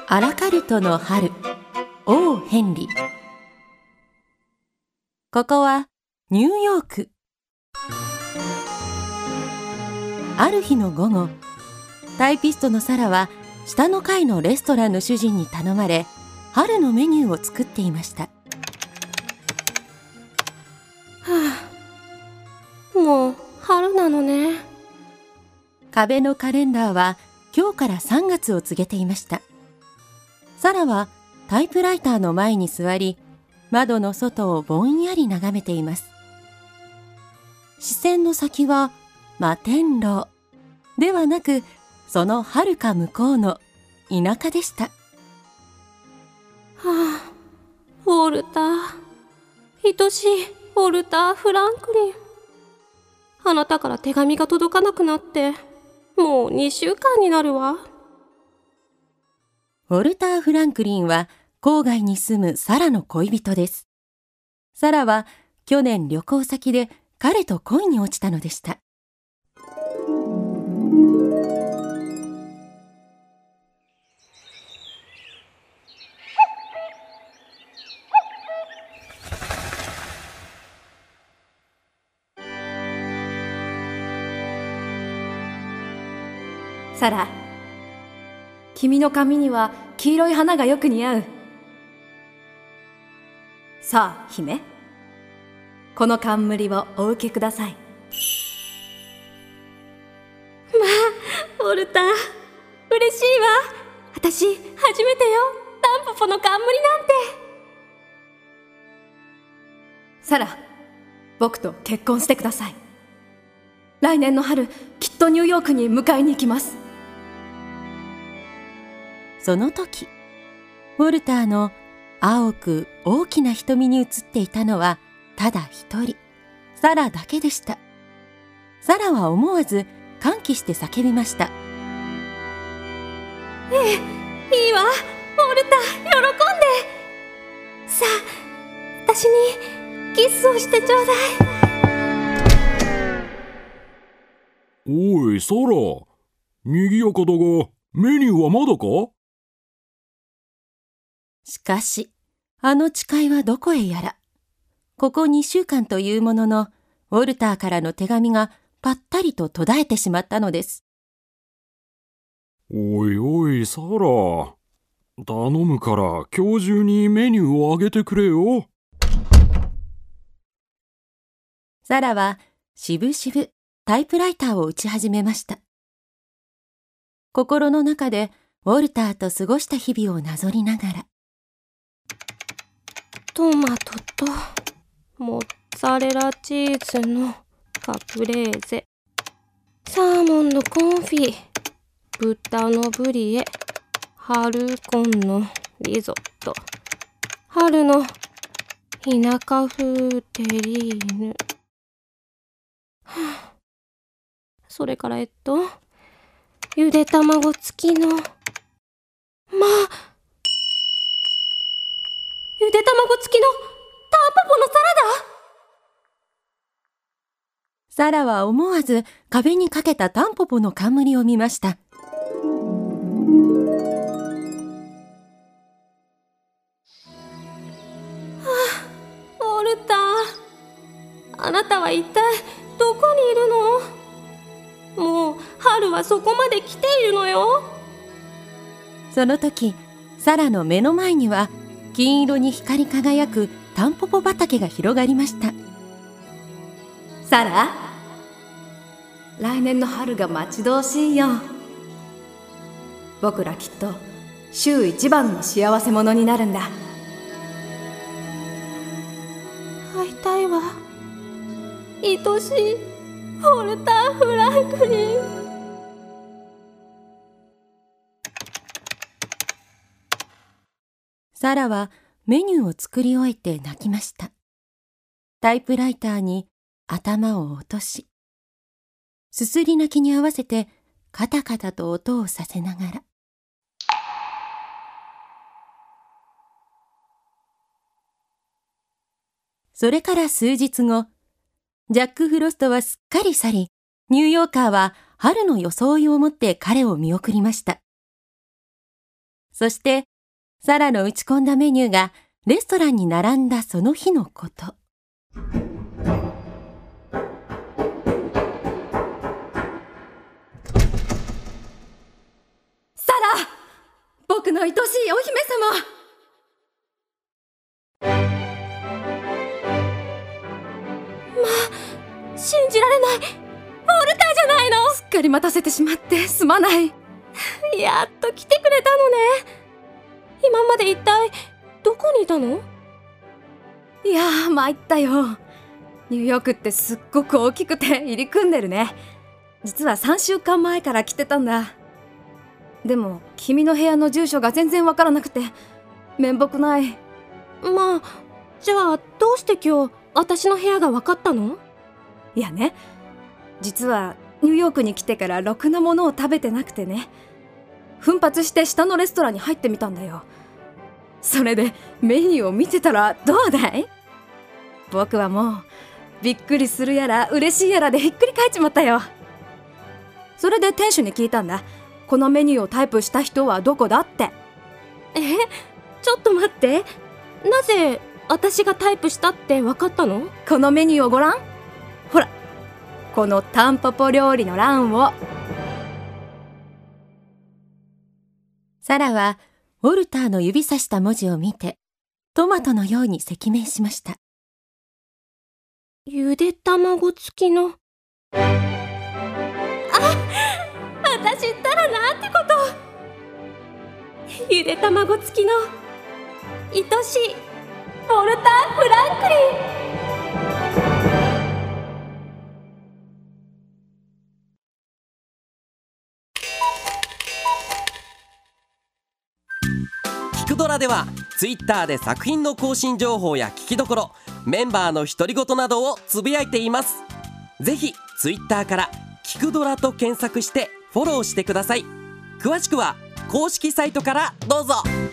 アラカルトの春、王ヘンリー。ここはニューヨーク。ある日の午後、タイピストのサラは下の階のレストランの主人に頼まれ、春のメニューを作っていました。 もう春なのね。 壁のカレンダーは今日から3月を告げていました。サラはタイプライターの前に座り、窓の外をぼんやり眺めています。視線の先は摩天楼ではなく、その遥か向こうの田舎でした。 ウォルター、愛しいウォルター・フランクリン。あなたから手紙が届かなくなってもう2週間になるわ。 ウォルター・フランクリンは郊外に住むサラの恋人です。サラは去年旅行先で彼と恋に落ちたのでした。 サラ、君の髪には黄色い花がよく似合う。さあ、姫、この冠をお受けください。 ウォルター、嬉しいわ。私初めてよ、タンポポの冠なんて。 サラ、僕と結婚してください。来年の春、きっとニューヨークに迎えに行きます。 その時、ウォルターの青く大きな瞳に映っていたのはただ一人、サラだけでした。サラは思わず歓喜して叫びました。 いいわ、ウォルター、喜んで。さあ、私にキスをしてちょうだい。 おい、サラ、にぎやかだが、メニューはまだか？ しかし、あの誓いはどこへやら。ここ2週間というものの、ウォルターからの手紙がぱったりと途絶えてしまったのです。 おいおい、サラ、頼むから今日中にメニューをあげてくれよ。 サラはしぶしぶタイプライターを打ち始めました。心の中でウォルターと過ごした日々をなぞりながら、 トマトとモッツァレラチーズのカプレーゼ、サーモンのコンフィ、豚のブリエ、春コンのリゾット、春の田舎風テリーヌ、それからゆで卵付きのゆで卵付きのタンポポのサラダ。 サラは思わず壁にかけたタンポポの冠を見ました。 ウォルター、あなたは一体どこにいるの？もう春はそこまで来ているのよ。 その時、サラの目の前には金色に光り輝くタンポポ畑が広がりました。 サラ、来年の春が待ち遠しいよ。僕らきっと週一番の幸せ者になるんだ。 会いたいわ、愛しいウォルター・フランクリン。 サラはメニューを作り終えて泣きました。タイプライターに頭を落とし、すすり泣きに合わせてカタカタと音をさせながら。それから数日後、ジャック・フロストはすっかり去り、ニューヨーカーは春の装いを持って彼を見送りました。 そしてサラの打ち込んだメニューがレストランに並んだその日のこと。 サラ、僕の愛しいお姫様。 信じられない。ウォルターじゃないの。 すっかり待たせてしまってすまない。 やっと来てくれたのね。今まで一体どこにいたの？ いやー、参ったよ。ニューヨークってすっごく大きくて入り組んでるね。実は3週間前から来てたんだ。でも君の部屋の住所が全然わからなくて面目ない。 まあ、じゃあどうして今日私の部屋がわかったの？ いやね、実はニューヨークに来てからろくなものを食べてなくてね、奮発して下のレストランに入ってみたんだよ。それでメニューを見てたらどうだい？僕はもうびっくりするやら嬉しいやらでひっくり返っちまったよ。それで店主に聞いたんだ。このメニューをタイプした人はどこだって。 ちょっと待って。なぜ私がタイプしたって分かったの？ このメニューをごらん。ほら、このタンポポ料理の欄を。 サラはウォルターの指さした文字を見てトマトのように赤面しました。 ゆで卵付きの。私ったらなんてこと。ゆで卵付きの愛しいウォルター・フランクリン。 キクドラではツイッターで作品の更新情報や聞きどころ、メンバーの独り言などをつぶやいています。ぜひツイッターからキクドラと検索してフォローしてください。詳しくは公式サイトからどうぞ。